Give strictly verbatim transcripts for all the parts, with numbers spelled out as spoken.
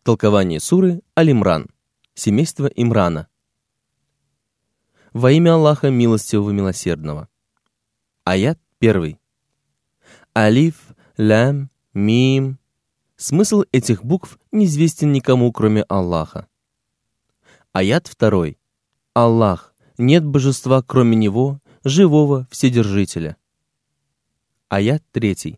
Толкование суры Аль-Имран. Семейство Имрана. Во имя Аллаха Милостивого Милосердного. Аят первый. Алиф, лям, мим. Смысл этих букв неизвестен никому, кроме Аллаха. Аят второй. Аллах, нет божества, кроме Него, живого Вседержителя. Аят третий.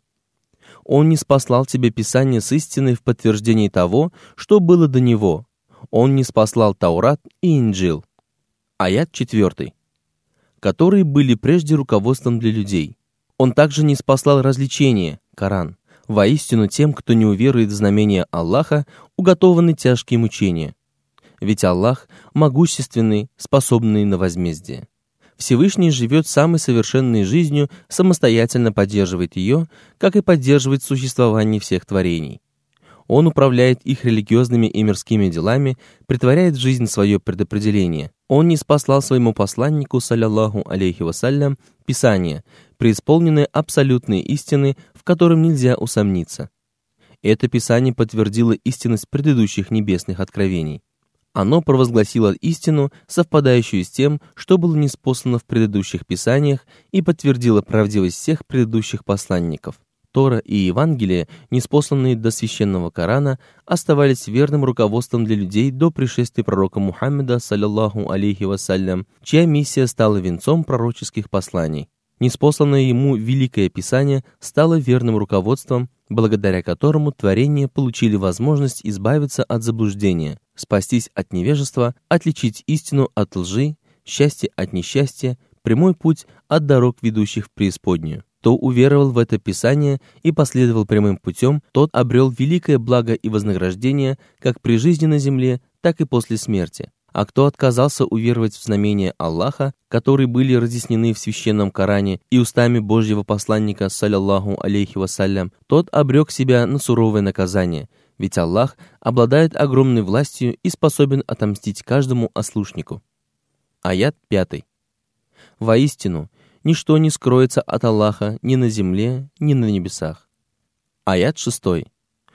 Он ниспослал тебе Писание с истиной в подтверждении того, что было до него. Он ниспослал Таурат и Инджил. Аят четвертый. Которые были прежде руководством для людей. Он также ниспослал развлечение, Коран. Воистину тем, кто не уверует в знамения Аллаха, уготованы тяжкие мучения. Ведь Аллах могущественный, способный на возмездие. Всевышний живет самой совершенной жизнью, самостоятельно поддерживает ее, как и поддерживает существование всех творений. Он управляет их религиозными и мирскими делами, претворяет в жизнь свое предопределение. Он ниспослал своему посланнику, саллаллаху алейхи вассалям, Писание, преисполненное абсолютной истины, в котором нельзя усомниться. Это Писание подтвердило истинность предыдущих небесных откровений. Оно провозгласило истину, совпадающую с тем, что было ниспослано в предыдущих писаниях, и подтвердило правдивость всех предыдущих посланников. Тора и Евангелие, ниспосланные до священного Корана, оставались верным руководством для людей до пришествия пророка Мухаммеда, саллаллаху алейхи вассалям, чья миссия стала венцом пророческих посланий. Ниспосланное ему Великое Писание стало верным руководством, благодаря которому творения получили возможность избавиться от заблуждения, спастись от невежества, отличить истину от лжи, счастье от несчастья, прямой путь от дорог, ведущих в преисподнюю. Кто уверовал в это Писание и последовал прямым путем, тот обрел великое благо и вознаграждение как при жизни на земле, так и после смерти. А кто отказался уверовать в знамения Аллаха, которые были разъяснены в священном Коране и устами Божьего посланника, саллаллаху алейхи вассалям, тот обрек себя на суровое наказание, ведь Аллах обладает огромной властью и способен отомстить каждому ослушнику. Аят пятый. Воистину, ничто не скроется от Аллаха ни на земле, ни на небесах. Аят шестой.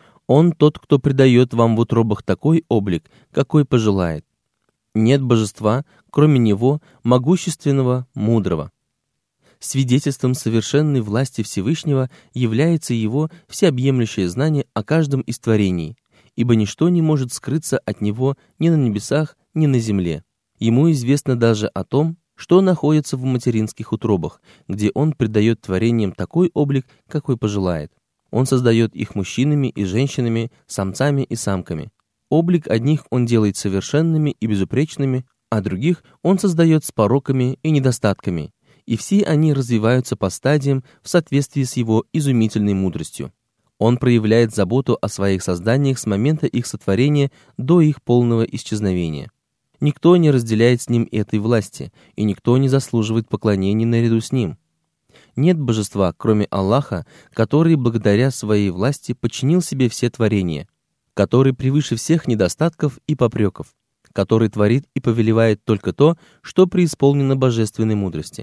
Он тот, кто придает вам в утробах такой облик, какой пожелает. Нет божества, кроме Него, могущественного, мудрого. Свидетельством совершенной власти Всевышнего является Его всеобъемлющее знание о каждом из творений, ибо ничто не может скрыться от Него ни на небесах, ни на земле. Ему известно даже о том, что находится в материнских утробах, где Он придает творениям такой облик, какой пожелает. Он создает их мужчинами и женщинами, самцами и самками. Облик одних Он делает совершенными и безупречными, а других Он создает с пороками и недостатками, и все они развиваются по стадиям в соответствии с Его изумительной мудростью. Он проявляет заботу о своих созданиях с момента их сотворения до их полного исчезновения. Никто не разделяет с Ним этой власти, и никто не заслуживает поклонения наряду с Ним. Нет божества, кроме Аллаха, который благодаря своей власти подчинил себе все творения, который превыше всех недостатков и попреков, который творит и повелевает только то, что преисполнено божественной мудрости.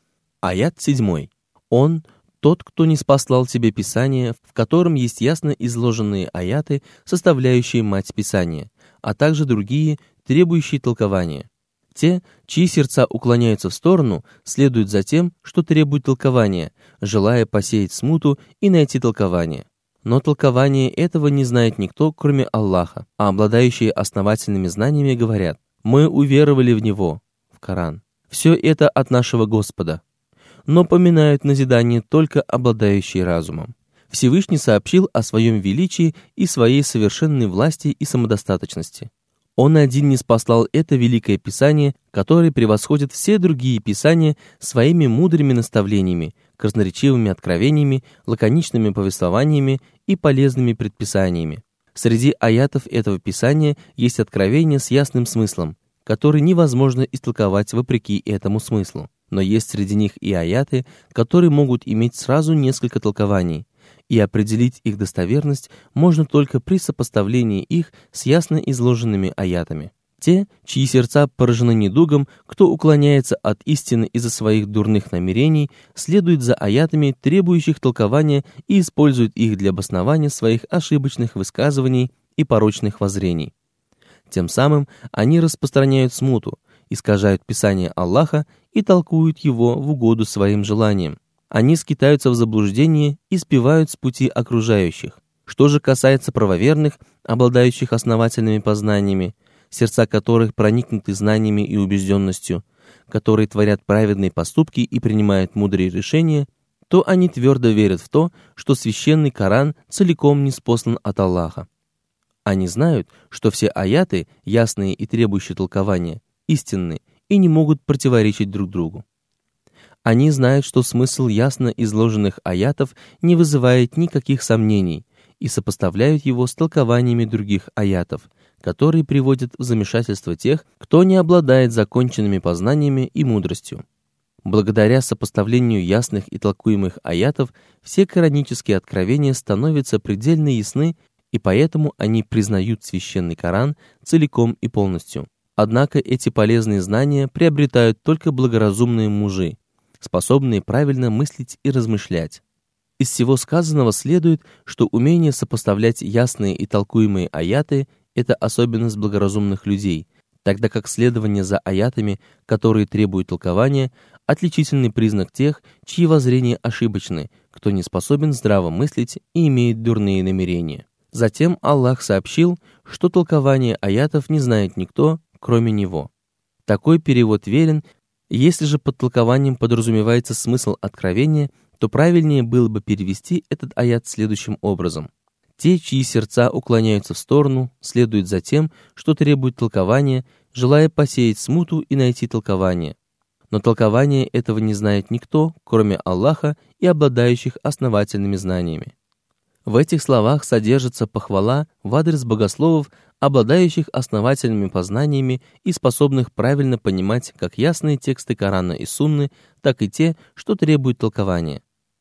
Аят седьмой. Он — тот, кто ниспослал тебе Писание, в котором есть ясно изложенные аяты, составляющие мать Писания, а также другие, требующие толкования. Те, чьи сердца уклоняются в сторону, следуют за тем, что требует толкования, желая посеять смуту и найти толкование. Но толкование этого не знает никто, кроме Аллаха, а обладающие основательными знаниями говорят: «Мы уверовали в Него», в Коран. «Все это от нашего Господа». Но поминают назидание только обладающие разумом. Всевышний сообщил о своем величии и своей совершенной власти и самодостаточности. Он один ниспослал это великое Писание, которое превосходит все другие Писания своими мудрыми наставлениями, красноречивыми откровениями, лаконичными повествованиями и полезными предписаниями. Среди аятов этого Писания есть откровения с ясным смыслом, которые невозможно истолковать вопреки этому смыслу. Но есть среди них и аяты, которые могут иметь сразу несколько толкований, и определить их достоверность можно только при сопоставлении их с ясно изложенными аятами. Те, чьи сердца поражены недугом, кто уклоняется от истины из-за своих дурных намерений, следуют за аятами, требующих толкования, и используют их для обоснования своих ошибочных высказываний и порочных воззрений. Тем самым они распространяют смуту, искажают Писание Аллаха и толкуют его в угоду своим желаниям. Они скитаются в заблуждении и сбивают с пути окружающих. Что же касается правоверных, обладающих основательными познаниями, сердца которых проникнуты знаниями и убежденностью, которые творят праведные поступки и принимают мудрые решения, то они твердо верят в то, что священный Коран целиком ниспослан от Аллаха. Они знают, что все аяты, ясные и требующие толкования, истинны и не могут противоречить друг другу. Они знают, что смысл ясно изложенных аятов не вызывает никаких сомнений, и сопоставляют его с толкованиями других аятов, которые приводят в замешательство тех, кто не обладает законченными познаниями и мудростью. Благодаря сопоставлению ясных и толкуемых аятов все коранические откровения становятся предельно ясны, и поэтому они признают священный Коран целиком и полностью. Однако эти полезные знания приобретают только благоразумные мужи, способные правильно мыслить и размышлять. Из всего сказанного следует, что умение сопоставлять ясные и толкуемые аяты – это особенность благоразумных людей, тогда как следование за аятами, которые требуют толкования, отличительный признак тех, чьи воззрения ошибочны, кто не способен здраво мыслить и имеет дурные намерения. Затем Аллах сообщил, что толкование аятов не знает никто, кроме Него. Такой перевод верен. Если же под толкованием подразумевается смысл откровения, то правильнее было бы перевести этот аят следующим образом. Те, чьи сердца уклоняются в сторону, следуют за тем, что требует толкования, желая посеять смуту и найти толкование. Но толкование этого не знает никто, кроме Аллаха и обладающих основательными знаниями. В этих словах содержится похвала в адрес богословов, обладающих основательными познаниями и способных правильно понимать как ясные тексты Корана и Сунны, так и те, что требуют толкования.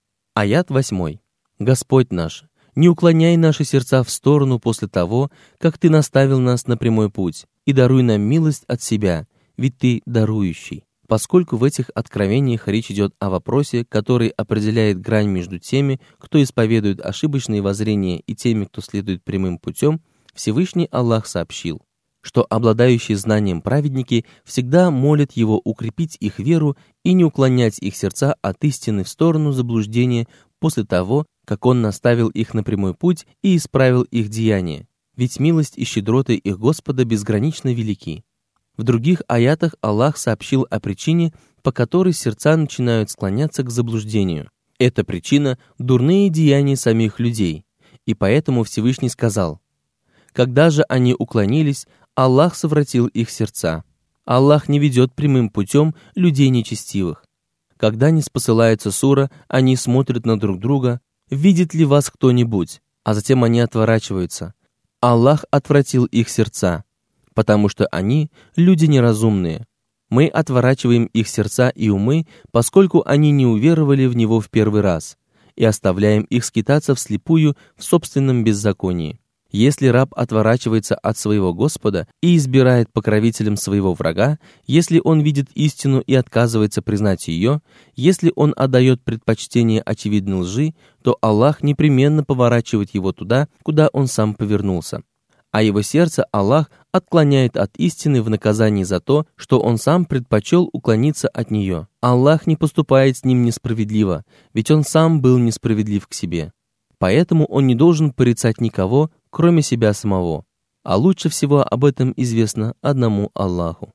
Аят восьмой. «Господь наш, не уклоняй наши сердца в сторону после того, как Ты наставил нас на прямой путь, и даруй нам милость от Себя, ведь Ты дарующий». Поскольку в этих откровениях речь идет о вопросе, который определяет грань между теми, кто исповедует ошибочные воззрения, и теми, кто следует прямым путем, Всевышний Аллах сообщил, что обладающие знанием праведники всегда молят Его укрепить их веру и не уклонять их сердца от истины в сторону заблуждения после того, как Он наставил их на прямой путь и исправил их деяния, ведь милость и щедроты их Господа безгранично велики. В других аятах Аллах сообщил о причине, по которой сердца начинают склоняться к заблуждению. Эта причина – дурные деяния самих людей, и поэтому Всевышний сказал: «Когда же они уклонились, Аллах совратил их сердца. Аллах не ведет прямым путем людей нечестивых. Когда ниспосылается сура, они смотрят на друг друга, видит ли вас кто-нибудь, а затем они отворачиваются. Аллах отвратил их сердца, потому что они – люди неразумные. Мы отворачиваем их сердца и умы, поскольку они не уверовали в Него в первый раз, и оставляем их скитаться вслепую в собственном беззаконии. Если раб отворачивается от своего Господа и избирает покровителем своего врага, если он видит истину и отказывается признать ее, если он отдает предпочтение очевидной лжи, то Аллах непременно поворачивает его туда, куда он сам повернулся. А его сердце Аллах отклоняет от истины в наказании за то, что он сам предпочел уклониться от нее. Аллах не поступает с ним несправедливо, ведь он сам был несправедлив к себе. Поэтому он не должен порицать никого, кроме себя самого. А лучше всего об этом известно одному Аллаху.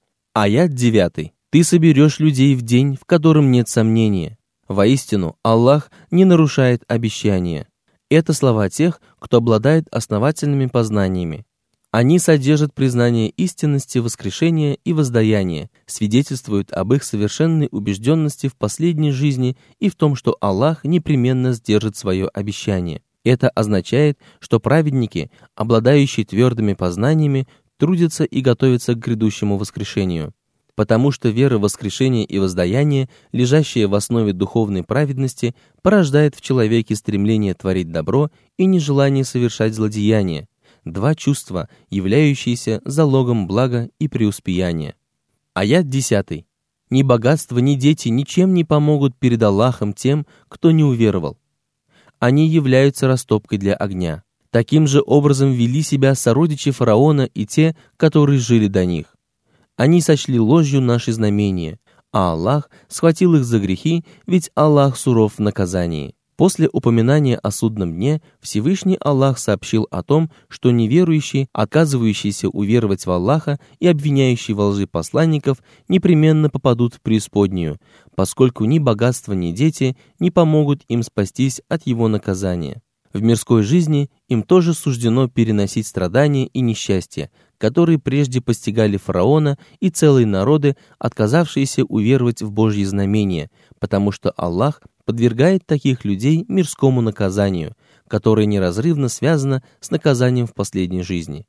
Аят девятый. «Ты соберешь людей в день, в котором нет сомнения. Воистину, Аллах не нарушает обещания». Это слова тех, кто обладает основательными познаниями. Они содержат признание истинности воскрешения и воздаяния, свидетельствуют об их совершенной убежденности в последней жизни и в том, что Аллах непременно сдержит свое обещание. Это означает, что праведники, обладающие твердыми познаниями, трудятся и готовятся к грядущему воскрешению. Потому что вера в воскрешение и воздаяние, лежащая в основе духовной праведности, порождает в человеке стремление творить добро и нежелание совершать злодеяния, два чувства, являющиеся залогом блага и преуспеяния. Аят десятый. «Ни богатство, ни дети ничем не помогут перед Аллахом тем, кто не уверовал. Они являются растопкой для огня. Таким же образом вели себя сородичи фараона и те, которые жили до них. Они сочли ложью наши знамения, а Аллах схватил их за грехи, ведь Аллах суров в наказании. После упоминания о судном дне Всевышний Аллах сообщил о том, что неверующие, отказывающиеся уверовать в Аллаха и обвиняющие во лжи посланников, непременно попадут в преисподнюю, поскольку ни богатство, ни дети не помогут им спастись от его наказания. В мирской жизни им тоже суждено переносить страдания и несчастья, которые прежде постигали фараона и целые народы, отказавшиеся уверовать в Божьи знамения, потому что Аллах подвергает таких людей мирскому наказанию, которое неразрывно связано с наказанием в последней жизни.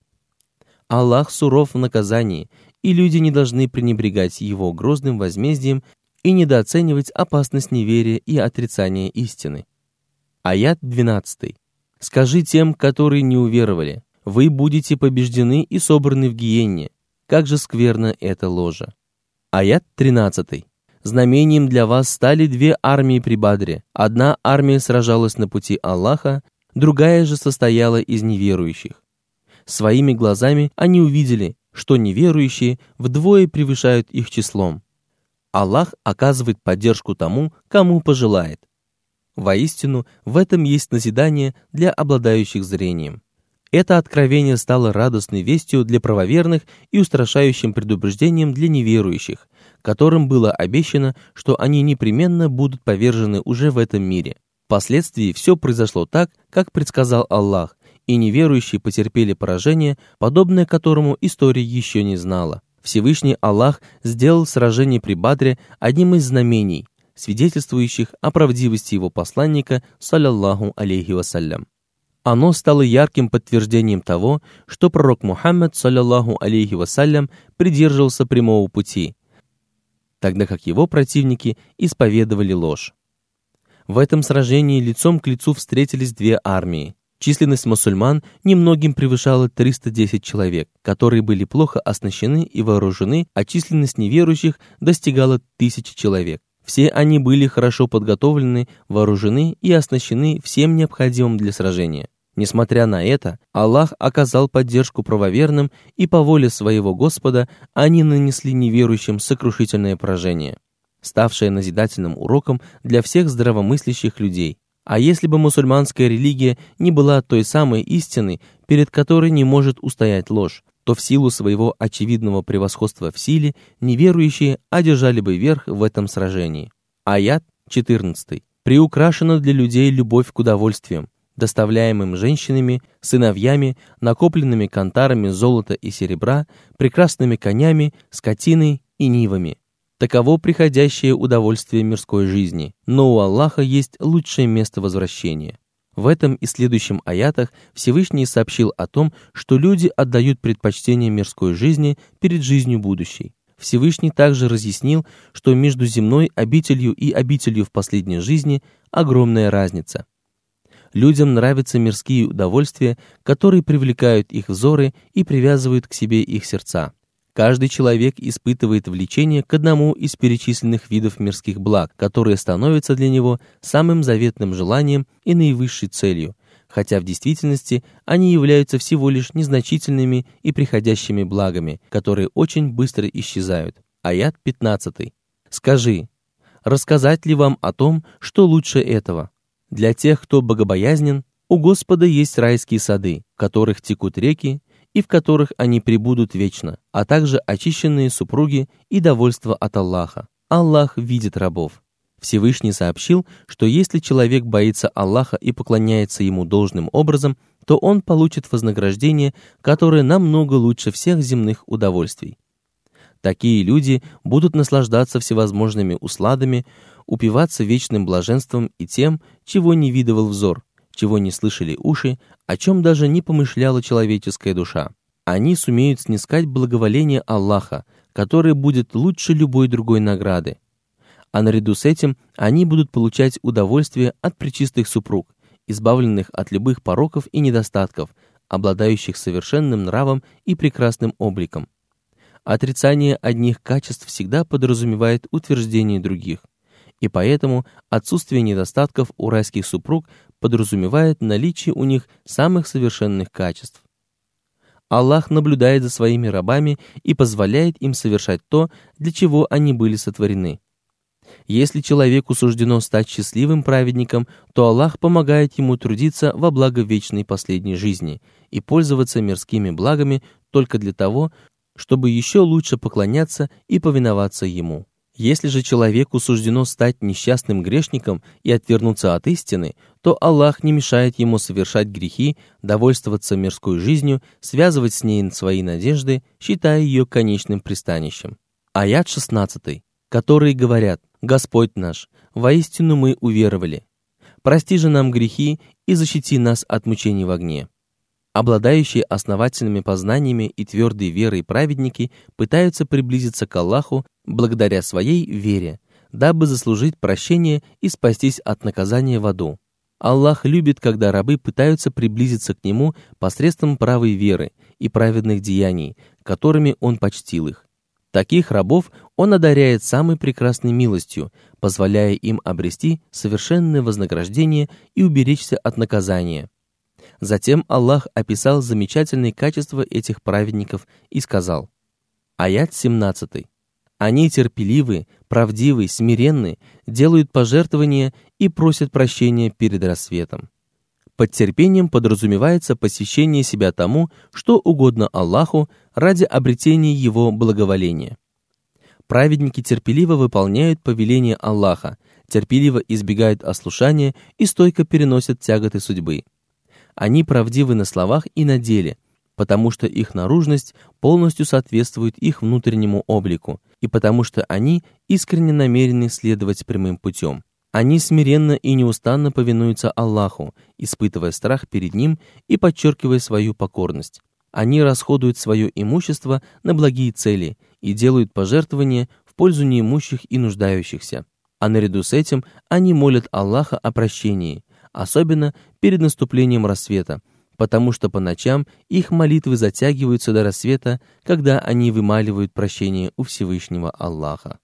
Аллах суров в наказании, и люди не должны пренебрегать его грозным возмездием и недооценивать опасность неверия и отрицания истины. Аят двенадцатый. «Скажи тем, которые не уверовали, вы будете побеждены и собраны в гиенне. Как же скверна эта ложа». Аят тринадцатый. «Знамением для вас стали две армии при Бадре. Одна армия сражалась на пути Аллаха, другая же состояла из неверующих. Своими глазами они увидели, что неверующие вдвое превышают их числом. Аллах оказывает поддержку тому, кому пожелает. Воистину, в этом есть назидание для обладающих зрением». Это откровение стало радостной вестью для правоверных и устрашающим предупреждением для неверующих, которым было обещано, что они непременно будут повержены уже в этом мире. Впоследствии все произошло так, как предсказал Аллах, и неверующие потерпели поражение, подобное которому история еще не знала. Всевышний Аллах сделал сражение при Бадре одним из знамений, свидетельствующих о правдивости его посланника, саллаллаху алейхи вассалям. Оно стало ярким подтверждением того, что пророк Мухаммад, саллаллаху алейхи вассалям, придерживался прямого пути, тогда как его противники исповедовали ложь. В этом сражении лицом к лицу встретились две армии. Численность мусульман немногим превышала триста десять человек, которые были плохо оснащены и вооружены, а численность неверующих достигала тысячи человек. Все они были хорошо подготовлены, вооружены и оснащены всем необходимым для сражения. Несмотря на это, Аллах оказал поддержку правоверным, и по воле своего Господа они нанесли неверующим сокрушительное поражение, ставшее назидательным уроком для всех здравомыслящих людей. А если бы мусульманская религия не была той самой истиной, перед которой не может устоять ложь, то в силу своего очевидного превосходства в силе неверующие одержали бы верх в этом сражении. Аят четырнадцатый. «Приукрашена для людей любовь к удовольствиям, доставляемым женщинами, сыновьями, накопленными кантарами золота и серебра, прекрасными конями, скотиной и нивами. Таково приходящее удовольствие мирской жизни, но у Аллаха есть лучшее место возвращения». В этом и следующем аятах Всевышний сообщил о том, что люди отдают предпочтение мирской жизни перед жизнью будущей. Всевышний также разъяснил, что между земной обителью и обителью в последней жизни огромная разница. Людям нравятся мирские удовольствия, которые привлекают их взоры и привязывают к себе их сердца. Каждый человек испытывает влечение к одному из перечисленных видов мирских благ, которые становятся для него самым заветным желанием и наивысшей целью, хотя в действительности они являются всего лишь незначительными и приходящими благами, которые очень быстро исчезают. Аят пятнадцатый. «Скажи, рассказать ли вам о том, что лучше этого? Для тех, кто богобоязнен, у Господа есть райские сады, в которых текут реки, и в которых они пребудут вечно, а также очищенные супруги и довольство от Аллаха. Аллах видит рабов». Всевышний сообщил, что если человек боится Аллаха и поклоняется Ему должным образом, то он получит вознаграждение, которое намного лучше всех земных удовольствий. Такие люди будут наслаждаться всевозможными усладами, упиваться вечным блаженством и тем, чего не видывал взор, чего не слышали уши, о чем даже не помышляла человеческая душа. Они сумеют снискать благоволение Аллаха, которое будет лучше любой другой награды. А наряду с этим они будут получать удовольствие от пречистых супруг, избавленных от любых пороков и недостатков, обладающих совершенным нравом и прекрасным обликом. Отрицание одних качеств всегда подразумевает утверждение других, и поэтому отсутствие недостатков у райских супруг подразумевает наличие у них самых совершенных качеств. Аллах наблюдает за своими рабами и позволяет им совершать то, для чего они были сотворены. Если человеку суждено стать счастливым праведником, то Аллах помогает ему трудиться во благо вечной последней жизни и пользоваться мирскими благами только для того, чтобы еще лучше поклоняться и повиноваться Ему. Если же человеку суждено стать несчастным грешником и отвернуться от истины, то Аллах не мешает ему совершать грехи, довольствоваться мирской жизнью, связывать с ней свои надежды, считая ее конечным пристанищем. Аят шестнадцатый. Которые говорят: «Господь наш, воистину мы уверовали. Прости же нам грехи и защити нас от мучений в огне». Обладающие основательными познаниями и твердой верой праведники пытаются приблизиться к Аллаху благодаря своей вере, дабы заслужить прощение и спастись от наказания в аду. Аллах любит, когда рабы пытаются приблизиться к Нему посредством правой веры и праведных деяний, которыми Он почтил их. Таких рабов Он одаряет самой прекрасной милостью, позволяя им обрести совершенное вознаграждение и уберечься от наказания. Затем Аллах описал замечательные качества этих праведников и сказал. Аят семнадцатый. Они терпеливы, правдивы, смиренны, делают пожертвования и просят прощения перед рассветом. Под терпением подразумевается посвящение себя тому, что угодно Аллаху ради обретения Его благоволения. Праведники терпеливо выполняют повеления Аллаха, терпеливо избегают ослушания и стойко переносят тяготы судьбы. Они правдивы на словах и на деле, потому что их наружность полностью соответствует их внутреннему облику, и потому что они искренне намерены следовать прямым путем. Они смиренно и неустанно повинуются Аллаху, испытывая страх перед Ним и подчеркивая свою покорность. Они расходуют свое имущество на благие цели и делают пожертвования в пользу неимущих и нуждающихся. А наряду с этим они молят Аллаха о прощении, особенно перед наступлением рассвета, потому что по ночам их молитвы затягиваются до рассвета, когда они вымаливают прощение у Всевышнего Аллаха.